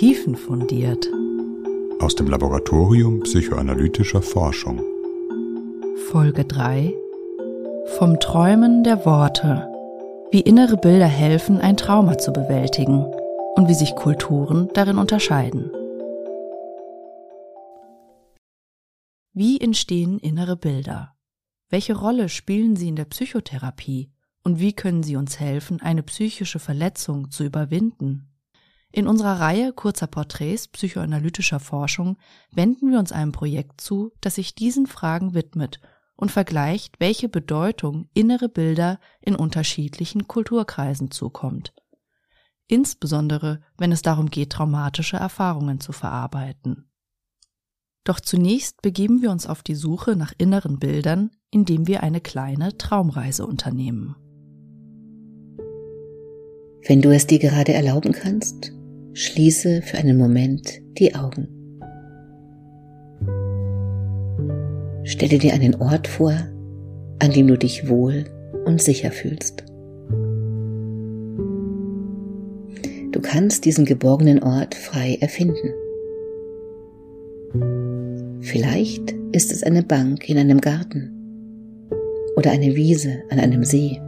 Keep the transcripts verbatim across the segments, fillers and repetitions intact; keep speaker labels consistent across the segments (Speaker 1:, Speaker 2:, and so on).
Speaker 1: tiefenfundiert.
Speaker 2: Aus dem Laboratorium psychoanalytischer Forschung.
Speaker 1: Folge drei. Vom Träumen der Worte. Wie innere Bilder helfen, ein Trauma zu bewältigen und wie sich Kulturen darin unterscheiden. Wie entstehen innere Bilder? Welche Rolle spielen sie in der Psychotherapie und wie können sie uns helfen, eine psychische Verletzung zu überwinden? In unserer Reihe kurzer Porträts psychoanalytischer Forschung wenden wir uns einem Projekt zu, das sich diesen Fragen widmet und vergleicht, welche Bedeutung innere Bilder in unterschiedlichen Kulturkreisen zukommt. Insbesondere, wenn es darum geht, traumatische Erfahrungen zu verarbeiten. Doch zunächst begeben wir uns auf die Suche nach inneren Bildern, indem wir eine kleine Traumreise unternehmen.
Speaker 3: Wenn du es dir gerade erlauben kannst, schließe für einen Moment die Augen. Stelle dir einen Ort vor, an dem du dich wohl und sicher fühlst. Du kannst diesen geborgenen Ort frei erfinden. Vielleicht ist es eine Bank in einem Garten oder eine Wiese an einem See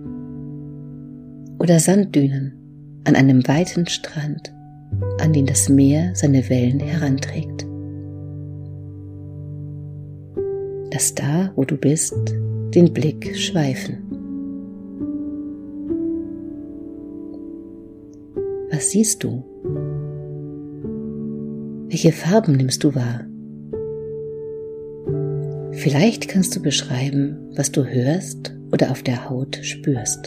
Speaker 3: oder Sanddünen an einem weiten Strand, an den das Meer seine Wellen heranträgt. Lass da, wo du bist, den Blick schweifen. Was siehst du? Welche Farben nimmst du wahr? Vielleicht kannst du beschreiben, was du hörst oder auf der Haut spürst.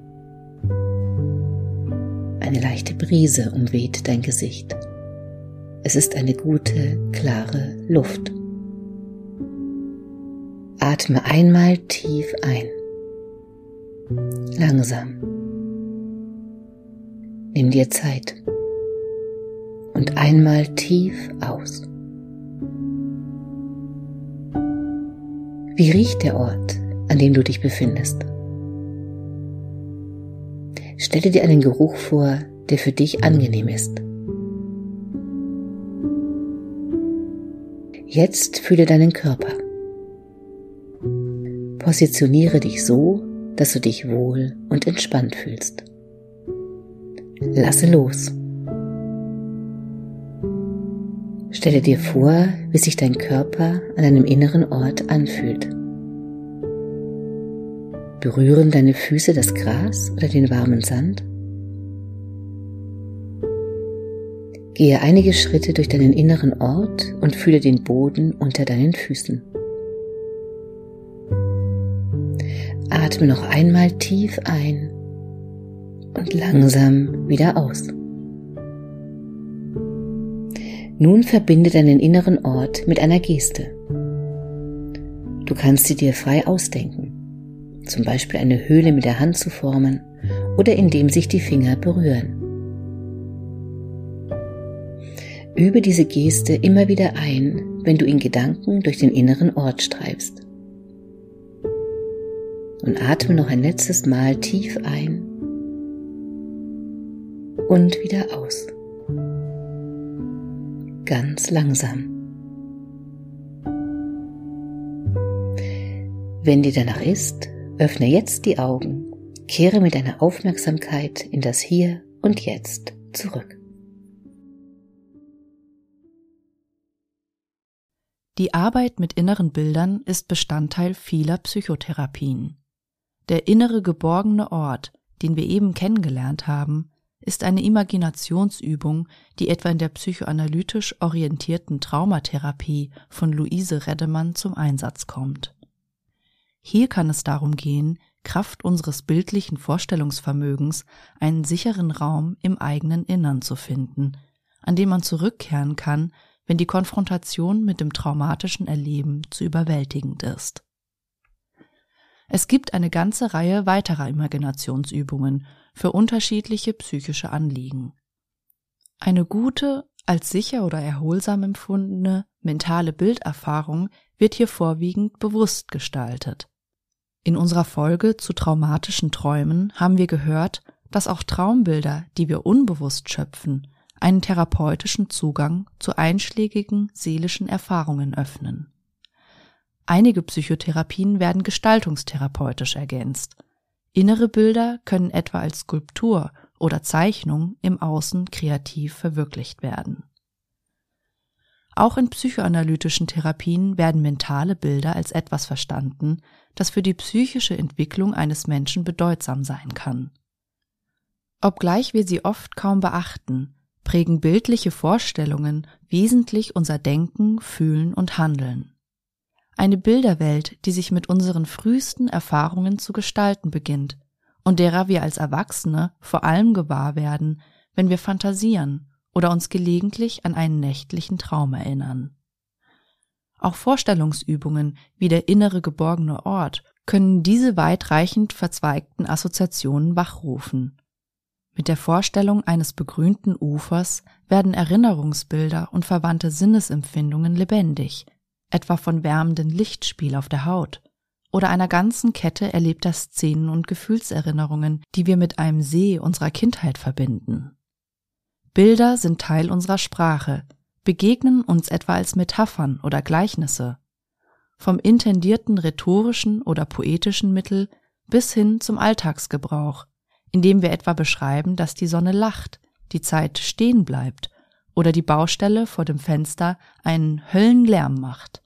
Speaker 3: Eine leichte Brise umweht dein Gesicht. Es ist eine gute, klare Luft. Atme einmal tief ein. Langsam. Nimm dir Zeit. Und einmal tief aus. Wie riecht der Ort, an dem du dich befindest? Stelle dir einen Geruch vor, der für dich angenehm ist. Jetzt fühle deinen Körper. Positioniere dich so, dass du dich wohl und entspannt fühlst. Lasse los. Stelle dir vor, wie sich dein Körper an einem inneren Ort anfühlt. Berühren deine Füße das Gras oder den warmen Sand? Gehe einige Schritte durch deinen inneren Ort und fühle den Boden unter deinen Füßen. Atme noch einmal tief ein und langsam wieder aus. Nun verbinde deinen inneren Ort mit einer Geste. Du kannst sie dir frei ausdenken, zum Beispiel eine Höhle mit der Hand zu formen oder indem sich die Finger berühren. Übe diese Geste immer wieder ein, wenn du in Gedanken durch den inneren Ort streifst. Und atme noch ein letztes Mal tief ein und wieder aus. Ganz langsam. Wenn dir danach ist, öffne jetzt die Augen, kehre mit deiner Aufmerksamkeit in das Hier und Jetzt zurück.
Speaker 1: Die Arbeit mit inneren Bildern ist Bestandteil vieler Psychotherapien. Der innere geborgene Ort, den wir eben kennengelernt haben, ist eine Imaginationsübung, die etwa in der psychoanalytisch orientierten Traumatherapie von Luise Reddemann zum Einsatz kommt. Hier kann es darum gehen, Kraft unseres bildlichen Vorstellungsvermögens einen sicheren Raum im eigenen Innern zu finden, an den man zurückkehren kann, wenn die Konfrontation mit dem traumatischen Erleben zu überwältigend ist. Es gibt eine ganze Reihe weiterer Imaginationsübungen für unterschiedliche psychische Anliegen. Eine gute, als sicher oder erholsam empfundene mentale Bilderfahrung wird hier vorwiegend bewusst gestaltet. In unserer Folge zu traumatischen Träumen haben wir gehört, dass auch Traumbilder, die wir unbewusst schöpfen, einen therapeutischen Zugang zu einschlägigen seelischen Erfahrungen öffnen. Einige Psychotherapien werden gestaltungstherapeutisch ergänzt. Innere Bilder können etwa als Skulptur oder Zeichnung im Außen kreativ verwirklicht werden. Auch in psychoanalytischen Therapien werden mentale Bilder als etwas verstanden, das für die psychische Entwicklung eines Menschen bedeutsam sein kann. Obgleich wir sie oft kaum beachten, prägen bildliche Vorstellungen wesentlich unser Denken, Fühlen und Handeln. Eine Bilderwelt, die sich mit unseren frühesten Erfahrungen zu gestalten beginnt und derer wir als Erwachsene vor allem gewahr werden, wenn wir fantasieren oder uns gelegentlich an einen nächtlichen Traum erinnern. Auch Vorstellungsübungen wie der innere geborgene Ort können diese weitreichend verzweigten Assoziationen wachrufen. Mit der Vorstellung eines begrünten Ufers werden Erinnerungsbilder und verwandte Sinnesempfindungen lebendig, etwa von wärmendem Lichtspiel auf der Haut oder einer ganzen Kette erlebter Szenen und Gefühlserinnerungen, die wir mit einem See unserer Kindheit verbinden. Bilder sind Teil unserer Sprache, begegnen uns etwa als Metaphern oder Gleichnisse. Vom intendierten rhetorischen oder poetischen Mittel bis hin zum Alltagsgebrauch, indem wir etwa beschreiben, dass die Sonne lacht, die Zeit stehen bleibt oder die Baustelle vor dem Fenster einen Höllenlärm macht.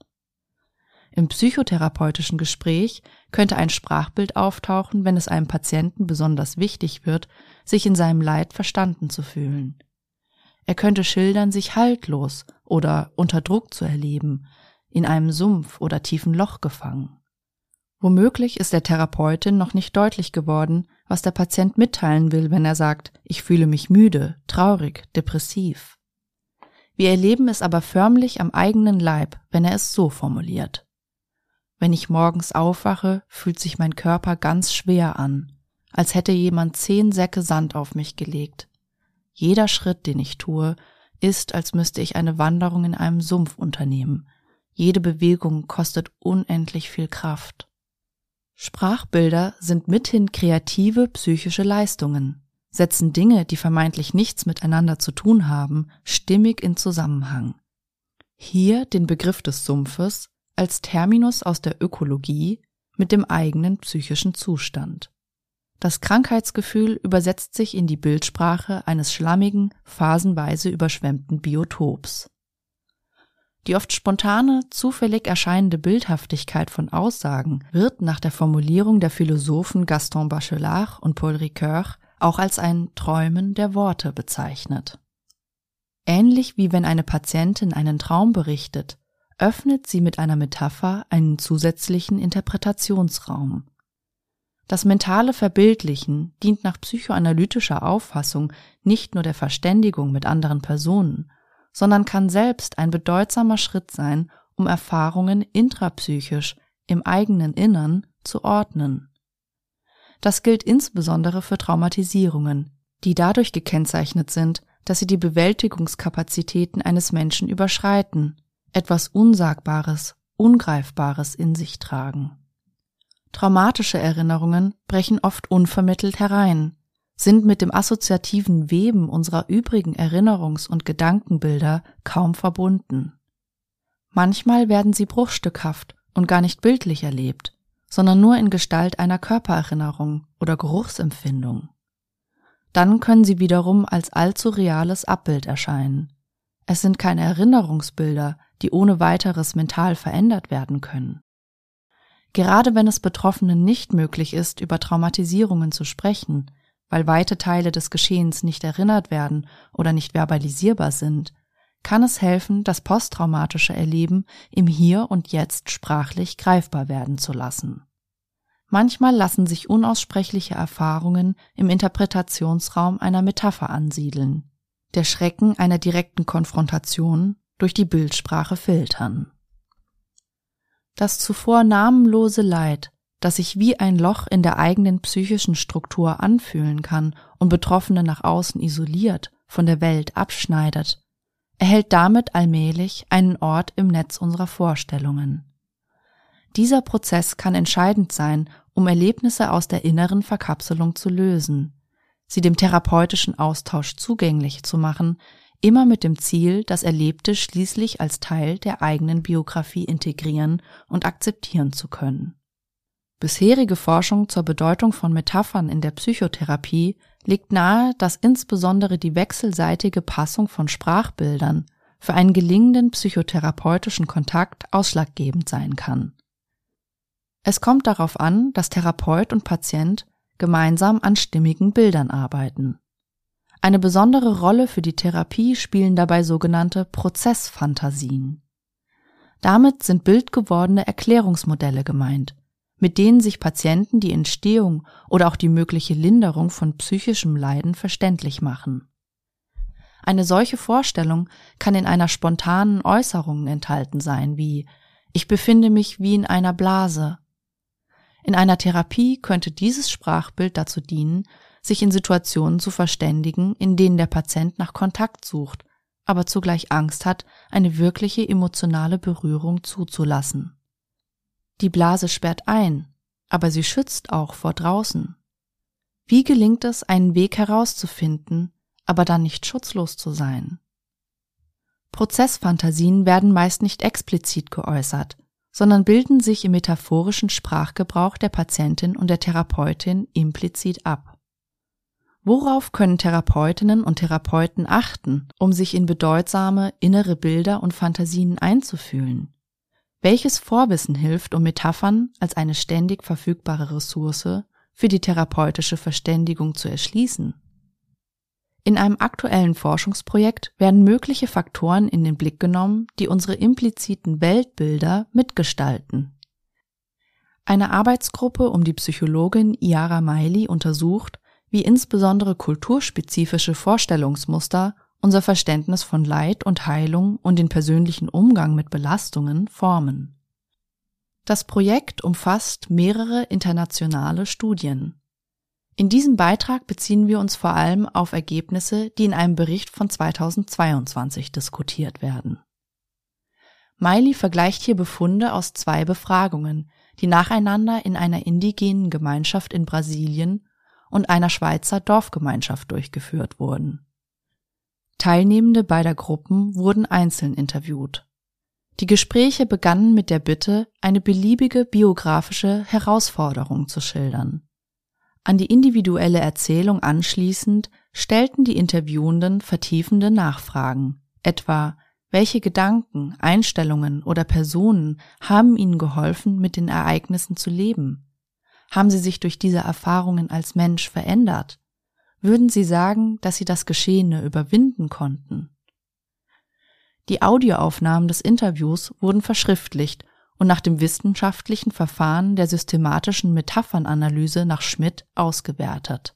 Speaker 1: Im psychotherapeutischen Gespräch könnte ein Sprachbild auftauchen, wenn es einem Patienten besonders wichtig wird, sich in seinem Leid verstanden zu fühlen. Er könnte schildern, sich haltlos oder unter Druck zu erleben, in einem Sumpf oder tiefen Loch gefangen. Womöglich ist der Therapeutin noch nicht deutlich geworden, was der Patient mitteilen will, wenn er sagt, ich fühle mich müde, traurig, depressiv. Wir erleben es aber förmlich am eigenen Leib, wenn er es so formuliert. Wenn ich morgens aufwache, fühlt sich mein Körper ganz schwer an, als hätte jemand zehn Säcke Sand auf mich gelegt. Jeder Schritt, den ich tue, ist, als müsste ich eine Wanderung in einem Sumpf unternehmen. Jede Bewegung kostet unendlich viel Kraft. Sprachbilder sind mithin kreative psychische Leistungen, setzen Dinge, die vermeintlich nichts miteinander zu tun haben, stimmig in Zusammenhang. Hier den Begriff des Sumpfes als Terminus aus der Ökologie mit dem eigenen psychischen Zustand. Das Krankheitsgefühl übersetzt sich in die Bildsprache eines schlammigen, phasenweise überschwemmten Biotops. Die oft spontane, zufällig erscheinende Bildhaftigkeit von Aussagen wird nach der Formulierung der Philosophen Gaston Bachelard und Paul Ricoeur auch als ein Träumen der Worte bezeichnet. Ähnlich wie wenn eine Patientin einen Traum berichtet, öffnet sie mit einer Metapher einen zusätzlichen Interpretationsraum. Das mentale Verbildlichen dient nach psychoanalytischer Auffassung nicht nur der Verständigung mit anderen Personen, sondern kann selbst ein bedeutsamer Schritt sein, um Erfahrungen intrapsychisch im eigenen Innern zu ordnen. Das gilt insbesondere für Traumatisierungen, die dadurch gekennzeichnet sind, dass sie die Bewältigungskapazitäten eines Menschen überschreiten, etwas Unsagbares, Ungreifbares in sich tragen. Traumatische Erinnerungen brechen oft unvermittelt herein, sind mit dem assoziativen Weben unserer übrigen Erinnerungs- und Gedankenbilder kaum verbunden. Manchmal werden sie bruchstückhaft und gar nicht bildlich erlebt, sondern nur in Gestalt einer Körpererinnerung oder Geruchsempfindung. Dann können sie wiederum als allzu reales Abbild erscheinen. Es sind keine Erinnerungsbilder, die ohne weiteres mental verändert werden können. Gerade wenn es Betroffenen nicht möglich ist, über Traumatisierungen zu sprechen, weil weite Teile des Geschehens nicht erinnert werden oder nicht verbalisierbar sind, kann es helfen, das posttraumatische Erleben im Hier und Jetzt sprachlich greifbar werden zu lassen. Manchmal lassen sich unaussprechliche Erfahrungen im Interpretationsraum einer Metapher ansiedeln, der Schrecken einer direkten Konfrontation durch die Bildsprache filtern. Das zuvor namenlose Leid, das sich wie ein Loch in der eigenen psychischen Struktur anfühlen kann und Betroffene nach außen isoliert, von der Welt abschneidet, erhält damit allmählich einen Ort im Netz unserer Vorstellungen. Dieser Prozess kann entscheidend sein, um Erlebnisse aus der inneren Verkapselung zu lösen, sie dem therapeutischen Austausch zugänglich zu machen, immer mit dem Ziel, das Erlebte schließlich als Teil der eigenen Biografie integrieren und akzeptieren zu können. Bisherige Forschung zur Bedeutung von Metaphern in der Psychotherapie legt nahe, dass insbesondere die wechselseitige Passung von Sprachbildern für einen gelingenden psychotherapeutischen Kontakt ausschlaggebend sein kann. Es kommt darauf an, dass Therapeut und Patient gemeinsam an stimmigen Bildern arbeiten. Eine besondere Rolle für die Therapie spielen dabei sogenannte Prozessfantasien. Damit sind bildgewordene Erklärungsmodelle gemeint, mit denen sich Patienten die Entstehung oder auch die mögliche Linderung von psychischem Leiden verständlich machen. Eine solche Vorstellung kann in einer spontanen Äußerung enthalten sein, wie „Ich befinde mich wie in einer Blase“. In einer Therapie könnte dieses Sprachbild dazu dienen, sich in Situationen zu verständigen, in denen der Patient nach Kontakt sucht, aber zugleich Angst hat, eine wirkliche emotionale Berührung zuzulassen. Die Blase sperrt ein, aber sie schützt auch vor draußen. Wie gelingt es, einen Weg herauszufinden, aber dann nicht schutzlos zu sein? Prozessfantasien werden meist nicht explizit geäußert, sondern bilden sich im metaphorischen Sprachgebrauch der Patientin und der Therapeutin implizit ab. Worauf können Therapeutinnen und Therapeuten achten, um sich in bedeutsame innere Bilder und Fantasien einzufühlen? Welches Vorwissen hilft, um Metaphern als eine ständig verfügbare Ressource für die therapeutische Verständigung zu erschließen? In einem aktuellen Forschungsprojekt werden mögliche Faktoren in den Blick genommen, die unsere impliziten Weltbilder mitgestalten. Eine Arbeitsgruppe um die Psychologin Iara Maili untersucht, wie insbesondere kulturspezifische Vorstellungsmuster unser Verständnis von Leid und Heilung und den persönlichen Umgang mit Belastungen formen. Das Projekt umfasst mehrere internationale Studien. In diesem Beitrag beziehen wir uns vor allem auf Ergebnisse, die in einem Bericht von zweitausendzweiundzwanzig diskutiert werden. Maili vergleicht hier Befunde aus zwei Befragungen, die nacheinander in einer indigenen Gemeinschaft in Brasilien und einer Schweizer Dorfgemeinschaft durchgeführt wurden. Teilnehmende beider Gruppen wurden einzeln interviewt. Die Gespräche begannen mit der Bitte, eine beliebige biografische Herausforderung zu schildern. An die individuelle Erzählung anschließend stellten die Interviewenden vertiefende Nachfragen, etwa: Welche Gedanken, Einstellungen oder Personen haben ihnen geholfen, mit den Ereignissen zu leben? Haben sie sich durch diese Erfahrungen als Mensch verändert? Würden Sie sagen, dass Sie das Geschehene überwinden konnten? Die Audioaufnahmen des Interviews wurden verschriftlicht und nach dem wissenschaftlichen Verfahren der systematischen Metaphernanalyse nach Schmidt ausgewertet.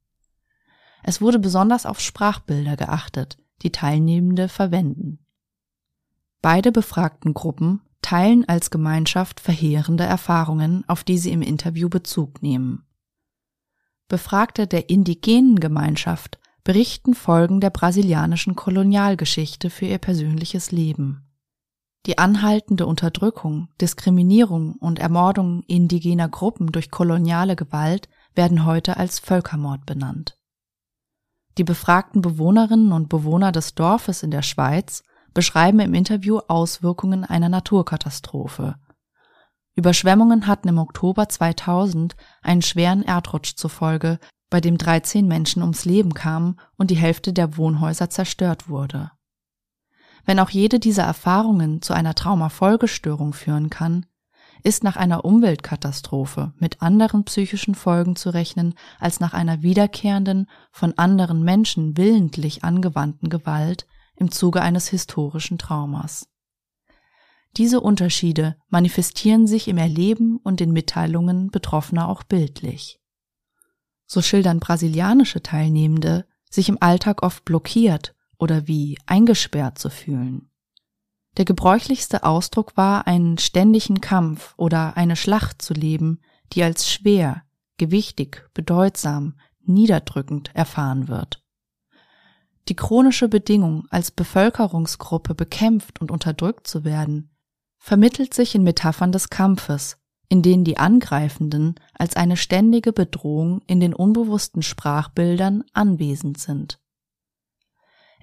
Speaker 1: Es wurde besonders auf Sprachbilder geachtet, die Teilnehmende verwenden. Beide befragten Gruppen teilen als Gemeinschaft verheerende Erfahrungen, auf die sie im Interview Bezug nehmen. Befragte der indigenen Gemeinschaft berichten Folgen der brasilianischen Kolonialgeschichte für ihr persönliches Leben. Die anhaltende Unterdrückung, Diskriminierung und Ermordung indigener Gruppen durch koloniale Gewalt werden heute als Völkermord benannt. Die befragten Bewohnerinnen und Bewohner des Dorfes in der Schweiz beschreiben im Interview Auswirkungen einer Naturkatastrophe. Überschwemmungen hatten im Oktober zweitausend einen schweren Erdrutsch zur Folge, bei dem dreizehn Menschen ums Leben kamen und die Hälfte der Wohnhäuser zerstört wurde. Wenn auch jede dieser Erfahrungen zu einer Traumafolgestörung führen kann, ist nach einer Umweltkatastrophe mit anderen psychischen Folgen zu rechnen als nach einer wiederkehrenden, von anderen Menschen willentlich angewandten Gewalt im Zuge eines historischen Traumas. Diese Unterschiede manifestieren sich im Erleben und den Mitteilungen Betroffener auch bildlich. So schildern brasilianische Teilnehmende, sich im Alltag oft blockiert oder wie eingesperrt zu fühlen. Der gebräuchlichste Ausdruck war, einen ständigen Kampf oder eine Schlacht zu leben, die als schwer, gewichtig, bedeutsam, niederdrückend erfahren wird. Die chronische Bedingung, als Bevölkerungsgruppe bekämpft und unterdrückt zu werden, vermittelt sich in Metaphern des Kampfes, in denen die Angreifenden als eine ständige Bedrohung in den unbewussten Sprachbildern anwesend sind.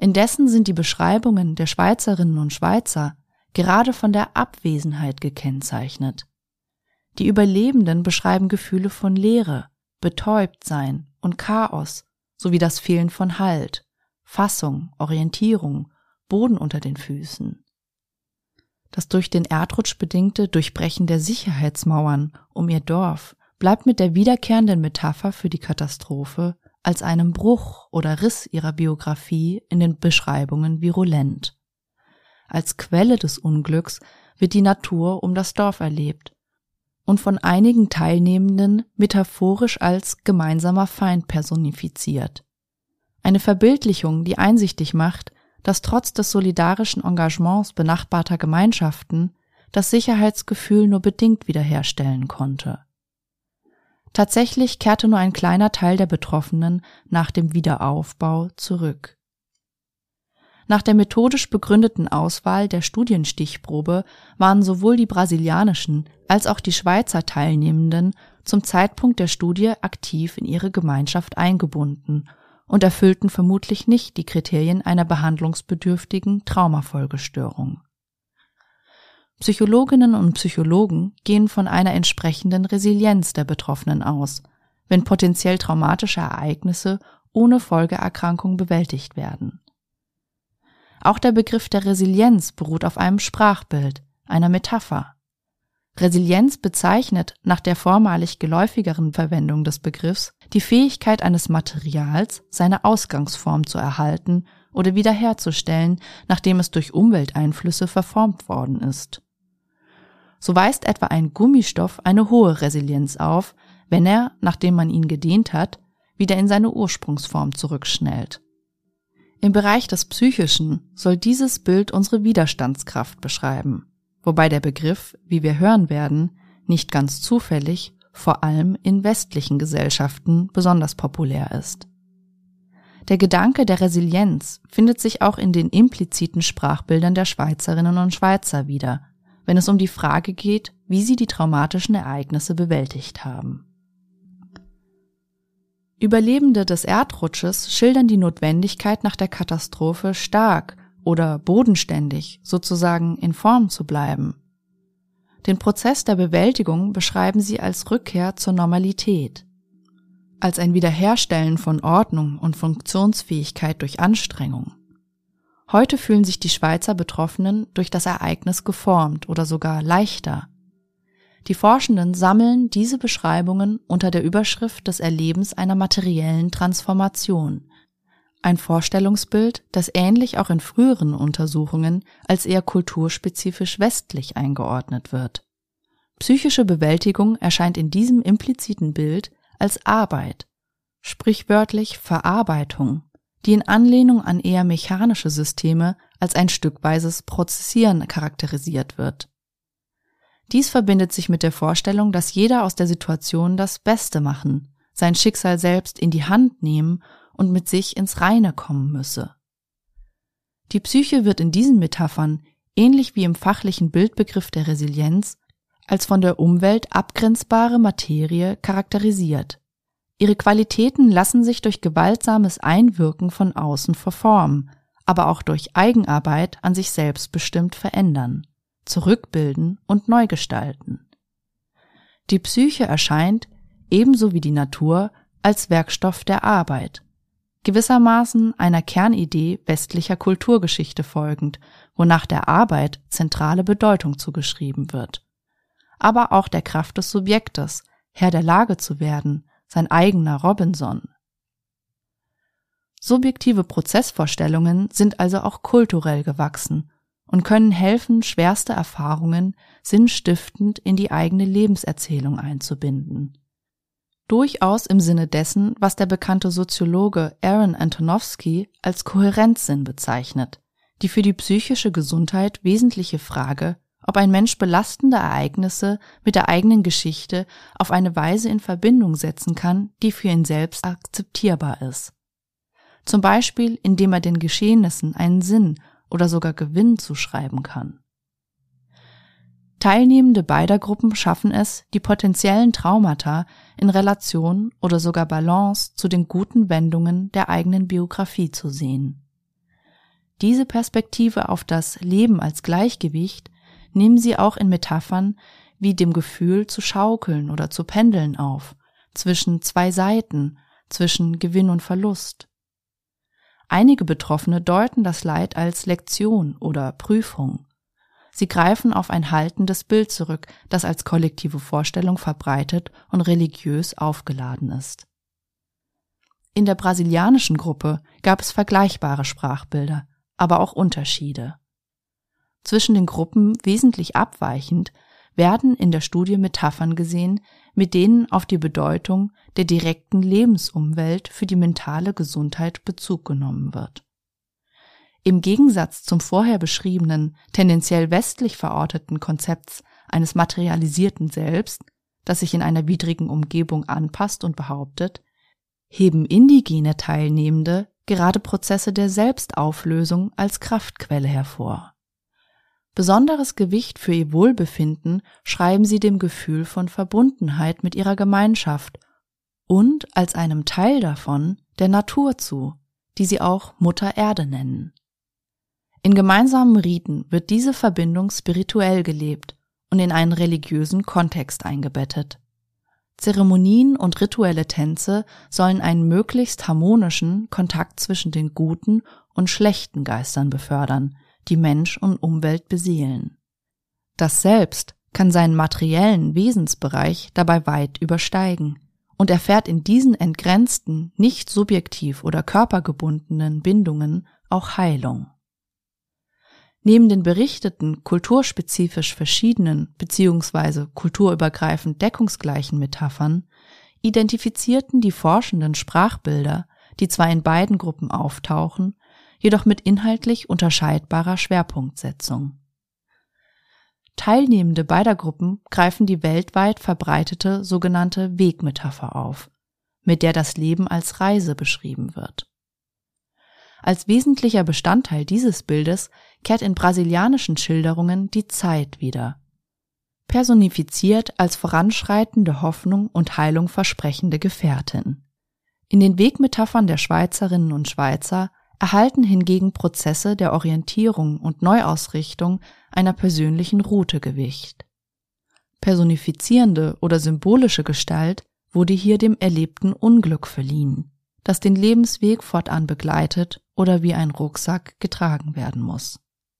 Speaker 1: Indessen sind die Beschreibungen der Schweizerinnen und Schweizer gerade von der Abwesenheit gekennzeichnet. Die Überlebenden beschreiben Gefühle von Leere, Betäubtsein und Chaos sowie das Fehlen von Halt, Fassung, Orientierung, Boden unter den Füßen. Das durch den Erdrutsch bedingte Durchbrechen der Sicherheitsmauern um ihr Dorf bleibt mit der wiederkehrenden Metapher für die Katastrophe als einem Bruch oder Riss ihrer Biografie in den Beschreibungen virulent. Als Quelle des Unglücks wird die Natur um das Dorf erlebt und von einigen Teilnehmenden metaphorisch als gemeinsamer Feind personifiziert. Eine Verbildlichung, die einsichtig macht, dass trotz des solidarischen Engagements benachbarter Gemeinschaften das Sicherheitsgefühl nur bedingt wiederherstellen konnte. Tatsächlich kehrte nur ein kleiner Teil der Betroffenen nach dem Wiederaufbau zurück. Nach der methodisch begründeten Auswahl der Studienstichprobe waren sowohl die brasilianischen als auch die Schweizer Teilnehmenden zum Zeitpunkt der Studie aktiv in ihre Gemeinschaft eingebunden und erfüllten vermutlich nicht die Kriterien einer behandlungsbedürftigen Traumafolgestörung. Psychologinnen und Psychologen gehen von einer entsprechenden Resilienz der Betroffenen aus, wenn potenziell traumatische Ereignisse ohne Folgeerkrankung bewältigt werden. Auch der Begriff der Resilienz beruht auf einem Sprachbild, einer Metapher. Resilienz bezeichnet nach der vormalig geläufigeren Verwendung des Begriffs die Fähigkeit eines Materials, seine Ausgangsform zu erhalten oder wiederherzustellen, nachdem es durch Umwelteinflüsse verformt worden ist. So weist etwa ein Gummistoff eine hohe Resilienz auf, wenn er, nachdem man ihn gedehnt hat, wieder in seine Ursprungsform zurückschnellt. Im Bereich des Psychischen soll dieses Bild unsere Widerstandskraft beschreiben, wobei der Begriff, wie wir hören werden, nicht ganz zufällig, vor allem in westlichen Gesellschaften besonders populär ist. Der Gedanke der Resilienz findet sich auch in den impliziten Sprachbildern der Schweizerinnen und Schweizer wieder, wenn es um die Frage geht, wie sie die traumatischen Ereignisse bewältigt haben. Überlebende des Erdrutsches schildern die Notwendigkeit, nach der Katastrophe stark oder bodenständig, sozusagen in Form zu bleiben. Den Prozess der Bewältigung beschreiben sie als Rückkehr zur Normalität, als ein Wiederherstellen von Ordnung und Funktionsfähigkeit durch Anstrengung. Heute fühlen sich die Schweizer Betroffenen durch das Ereignis geformt oder sogar leichter. Die Forschenden sammeln diese Beschreibungen unter der Überschrift des Erlebens einer materiellen Transformation. Ein Vorstellungsbild, das ähnlich auch in früheren Untersuchungen als eher kulturspezifisch westlich eingeordnet wird. Psychische Bewältigung erscheint in diesem impliziten Bild als Arbeit, sprichwörtlich Verarbeitung, die in Anlehnung an eher mechanische Systeme als ein stückweises Prozessieren charakterisiert wird. Dies verbindet sich mit der Vorstellung, dass jeder aus der Situation das Beste machen, sein Schicksal selbst in die Hand nehmen und mit sich ins Reine kommen müsse. Die Psyche wird in diesen Metaphern, ähnlich wie im fachlichen Bildbegriff der Resilienz, als von der Umwelt abgrenzbare Materie charakterisiert. Ihre Qualitäten lassen sich durch gewaltsames Einwirken von außen verformen, aber auch durch Eigenarbeit an sich selbst bestimmt verändern, zurückbilden und neu gestalten. Die Psyche erscheint, ebenso wie die Natur, als Werkstoff der Arbeit, gewissermaßen einer Kernidee westlicher Kulturgeschichte folgend, wonach der Arbeit zentrale Bedeutung zugeschrieben wird, aber auch der Kraft des Subjektes, Herr der Lage zu werden, sein eigener Robinson. Subjektive Prozessvorstellungen sind also auch kulturell gewachsen und können helfen, schwerste Erfahrungen sinnstiftend in die eigene Lebenserzählung einzubinden. Durchaus im Sinne dessen, was der bekannte Soziologe Aaron Antonovsky als Kohärenzsinn bezeichnet, die für die psychische Gesundheit wesentliche Frage, ob ein Mensch belastende Ereignisse mit der eigenen Geschichte auf eine Weise in Verbindung setzen kann, die für ihn selbst akzeptierbar ist. Zum Beispiel, indem er den Geschehnissen einen Sinn oder sogar Gewinn zuschreiben kann. Teilnehmende beider Gruppen schaffen es, die potenziellen Traumata in Relation oder sogar Balance zu den guten Wendungen der eigenen Biografie zu sehen. diese Perspektive auf das Leben als Gleichgewicht nehmen sie auch in Metaphern wie dem Gefühl zu schaukeln oder zu pendeln auf, zwischen zwei Seiten, zwischen Gewinn und Verlust. Einige Betroffene deuten das Leid als Lektion oder Prüfung. Sie greifen auf ein haltendes Bild zurück, das als kollektive Vorstellung verbreitet und religiös aufgeladen ist. In der brasilianischen Gruppe gab es vergleichbare Sprachbilder, aber auch Unterschiede. Zwischen den Gruppen wesentlich abweichend werden in der Studie Metaphern gesehen, mit denen auf die Bedeutung der direkten Lebensumwelt für die mentale Gesundheit Bezug genommen wird. Im Gegensatz zum vorher beschriebenen, tendenziell westlich verorteten Konzepts eines materialisierten Selbst, das sich in einer widrigen Umgebung anpasst und behauptet, heben indigene Teilnehmende gerade Prozesse der Selbstauflösung als Kraftquelle hervor. Besonderes Gewicht für ihr Wohlbefinden schreiben sie dem Gefühl von Verbundenheit mit ihrer Gemeinschaft und als einem Teil davon der Natur zu, die sie auch Mutter Erde nennen. In gemeinsamen Riten wird diese Verbindung spirituell gelebt und in einen religiösen Kontext eingebettet. Zeremonien und rituelle Tänze sollen einen möglichst harmonischen Kontakt zwischen den guten und schlechten Geistern befördern, die Mensch und Umwelt beseelen. Das Selbst kann seinen materiellen Wesensbereich dabei weit übersteigen und erfährt in diesen entgrenzten, nicht subjektiv oder körpergebundenen Bindungen auch Heilung. Neben den berichteten kulturspezifisch verschiedenen bzw. kulturübergreifend deckungsgleichen Metaphern identifizierten die Forschenden Sprachbilder, die zwar in beiden Gruppen auftauchen, jedoch mit inhaltlich unterscheidbarer Schwerpunktsetzung. Teilnehmende beider Gruppen greifen die weltweit verbreitete sogenannte Wegmetapher auf, mit der das Leben als Reise beschrieben wird. Als wesentlicher Bestandteil dieses Bildes kehrt in brasilianischen Schilderungen die Zeit wieder, personifiziert als voranschreitende Hoffnung und Heilung versprechende Gefährtin. In den Wegmetaphern der Schweizerinnen und Schweizer erhalten hingegen Prozesse der Orientierung und Neuausrichtung einer persönlichen Route Gewicht. Personifizierende oder symbolische Gestalt wurde hier dem erlebten Unglück verliehen, das den Lebensweg fortan begleitet oder wie ein Rucksack getragen werden muss.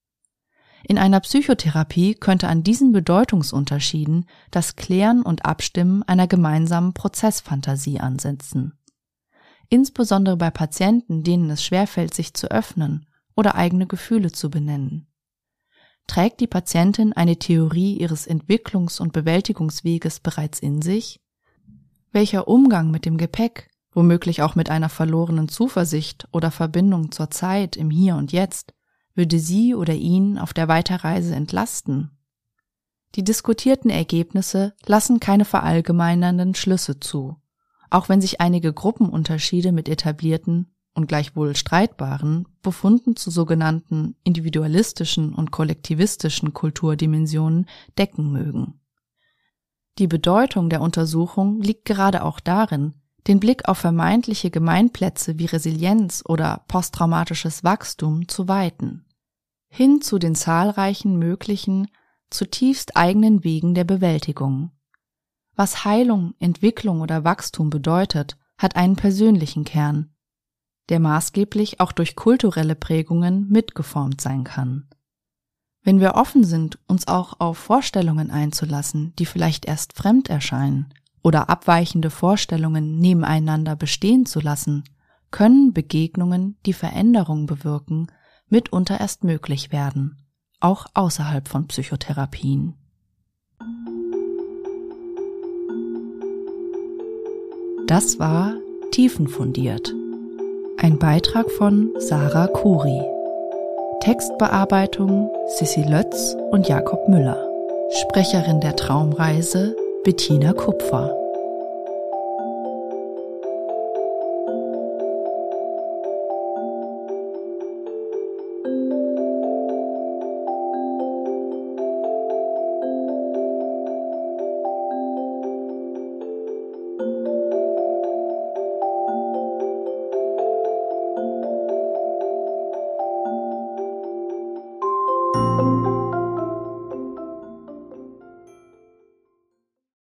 Speaker 1: In einer Psychotherapie könnte an diesen Bedeutungsunterschieden das Klären und Abstimmen einer gemeinsamen Prozessfantasie ansetzen. Insbesondere bei Patienten, denen es schwerfällt, sich zu öffnen oder eigene Gefühle zu benennen. Trägt die Patientin eine Theorie ihres Entwicklungs- und Bewältigungsweges bereits in sich? Welcher Umgang mit dem Gepäck, womöglich auch mit einer verlorenen Zuversicht oder Verbindung zur Zeit im Hier und Jetzt, würde sie oder ihn auf der Weiterreise entlasten? Die diskutierten Ergebnisse lassen keine verallgemeinernden Schlüsse zu, auch wenn sich einige Gruppenunterschiede mit etablierten und gleichwohl streitbaren Befunden zu sogenannten individualistischen und kollektivistischen Kulturdimensionen decken mögen. Die Bedeutung der Untersuchung liegt gerade auch darin, den Blick auf vermeintliche Gemeinplätze wie Resilienz oder posttraumatisches Wachstum zu weiten, hin zu den zahlreichen möglichen, zutiefst eigenen Wegen der Bewältigung. Was Heilung, Entwicklung oder Wachstum bedeutet, hat einen persönlichen Kern, der maßgeblich auch durch kulturelle Prägungen mitgeformt sein kann. Wenn wir offen sind, uns auch auf Vorstellungen einzulassen, die vielleicht erst fremd erscheinen, oder abweichende Vorstellungen nebeneinander bestehen zu lassen, können Begegnungen, die Veränderung bewirken, mitunter erst möglich werden, auch außerhalb von Psychotherapien. Das war Tiefenfundiert, ein Beitrag von Sarah Kuri. Textbearbeitung Sissi Lötz und Jakob Müller. Sprecherin der Traumreise Bettina Kupfer.